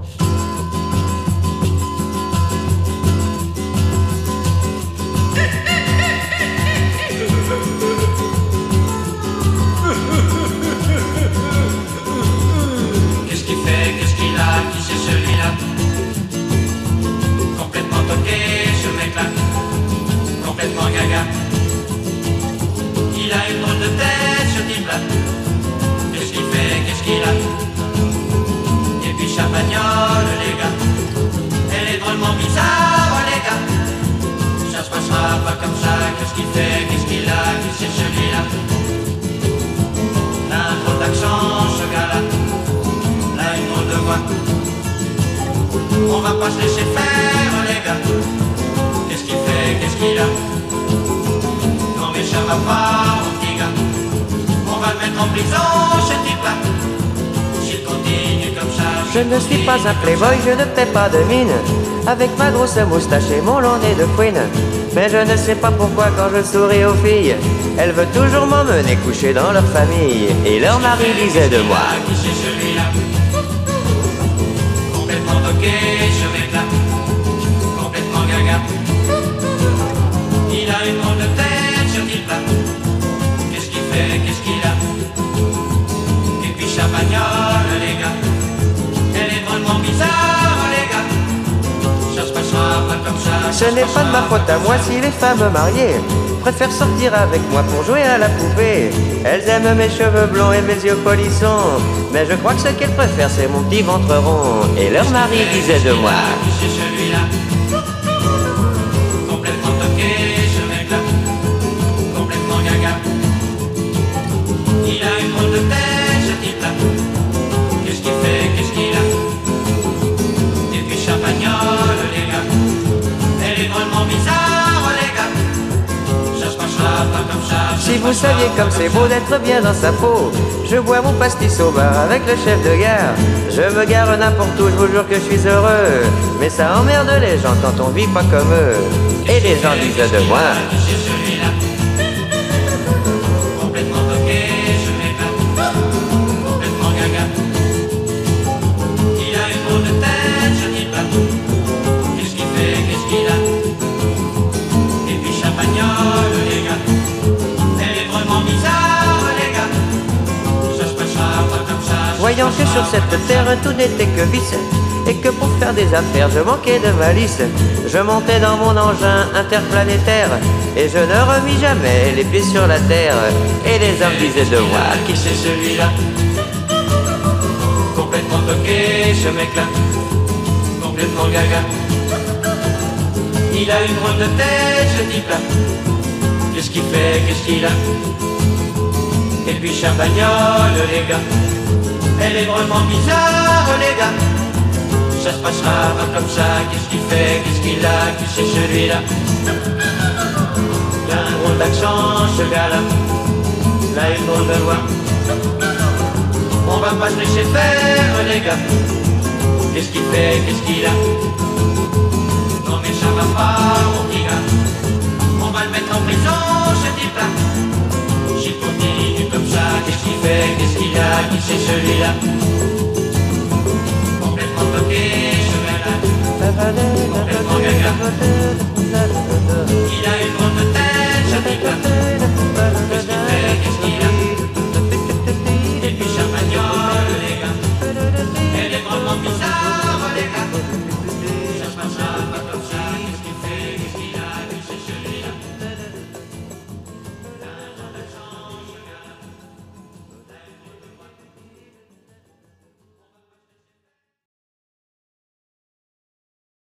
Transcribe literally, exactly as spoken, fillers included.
Qu'est-ce qu'il fait, qu'est-ce qu'il a, qui c'est celui-là? Complètement toqué ce mec-là, complètement gaga. Il a une drôle de tête ce type-là. Qu'est-ce qu'il fait, qu'est-ce qu'il a? Et puis Champagnole les gars, elle est drôlement bizarre les gars. Ça se passera pas comme ça. Qu'est-ce qu'il fait, qu'est-ce qu'il a, qui c'est celui-là? Là un drôle d'accent ce gars-là, là une drôle de voix. On va pas se laisser faire les gars. Qu'est-ce qu'il fait, qu'est-ce qu'il a? Non mais ça va pas mon petit gars. On va le mettre en prison ce type-là. S'il continue comme ça. Je ne suis pas un playboy, je ne fais pas de mine, avec ma grosse moustache et mon long nez de fouine. Mais je ne sais pas pourquoi quand je souris aux filles, elles veulent toujours m'emmener coucher dans leur famille. Et leur mari disait de moi: qui c'est celui-là? Complètement toqué ce mec-là, complètement gaga. Il a une drôle de tête ce type-là. Qu'est-ce qu'il fait, qu'est-ce qu'il a? Et puis Champagnole les gars, elle est drôlement bizarre les gars. Ça se passera pas comme ça. Ce n'est pas de ma faute à moi si les femmes mariées préfèrent sortir avec moi pour jouer à la poupée. Elles aiment mes cheveux blonds et mes yeux polissons, mais je crois que ce qu'elles préfèrent c'est mon petit ventre rond. Et leur mari disait de moi: qui c'est celui-là? Complètement toqué ce mec-là, complètement gaga. Il a une drôle de tête ce type-là. Qu'est-ce qu'il fait, qu'est-ce qu'il a? Et puis Champagnole les gars, elle est drôlement bizarre les gars. Ça se passera pas comme ça. Si vous saviez comme c'est beau d'être bien dans sa peau, je bois mon pastis au bar avec le chef de gare. Je me gare n'importe où, je vous jure que je suis heureux. Mais ça emmerde les gens quand on vit pas comme eux. Et les gens disent de moi: qui c'est celui-là? Complètement toqué ce mec-là, complètement gaga. Il a une drôle de tête ce type-là. Qu'est-ce qu'il fait, qu'est-ce qu'il a? Et puis Champagnole les gars, elle est vraiment bizarre les gars. Ça se passera pas comme ça. Voyant que sur cette terre tout n'était que vice, et que pour faire des affaires je manquais de malice, je montais dans mon engin interplanétaire, et je ne remis jamais les pieds sur la terre. Et les hommes disaient de moi: qui c'est celui-là? Complètement toqué ce mec-là, complètement gaga. Il a une drôle de tête ce type-là. Qu'est-ce qu'il fait, qu'est-ce qu'il a? Et puis Champagnole les gars, elle est drôlement bizarre les gars. Ça se passera pas comme ça. Qu'est-ce qu'il fait, qu'est-ce qu'il a, qui c'est celui-là? Il a un drôle d'accent ce gars-là, là une drôle de voix. On va pas se laisser faire les gars. Qu'est-ce qu'il fait, qu'est-ce qu'il a? Non mais ça va pas mon petit gars. On va le mettre en prison ce type-là. S'il continue comme ça. Qu'est-ce qu'il fait, qu'est-ce qu'il a, qui c'est celui-là? Complètement toqué ce gars-là, complètement gaga. Il a une drôle de tête ce type-là. Qu'est-ce qu'il fait, qu'est-ce qu'il a? Et puis Champagnole les gars, elle est drôlement bizarre les gars.